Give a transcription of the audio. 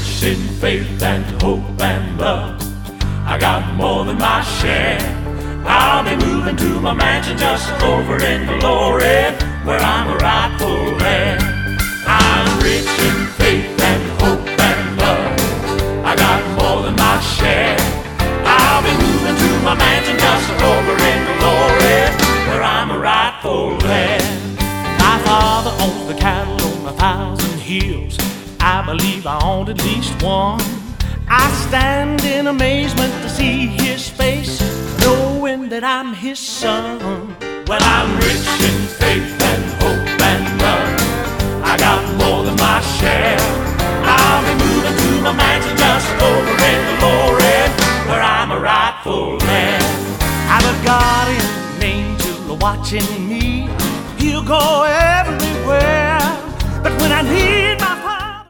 rich in faith and hope and love. I got more than my share. I'll be moving to my mansion just over in glory, where I'm a rightful heir. I'm rich in faith and hope and love. I got more than my share. I'll be moving to my mansion just over in glory, where I'm a rightful heir. My father owns the cattle on 1,000 hills. I believe I own at least one. I stand in amazement to see his face, knowing that I'm his son. Well, I'm rich in faith and hope and love. I got more than my share. I'll be moving to my mansion just over in glory, where I'm a rightful man. I'm a guardian angel watching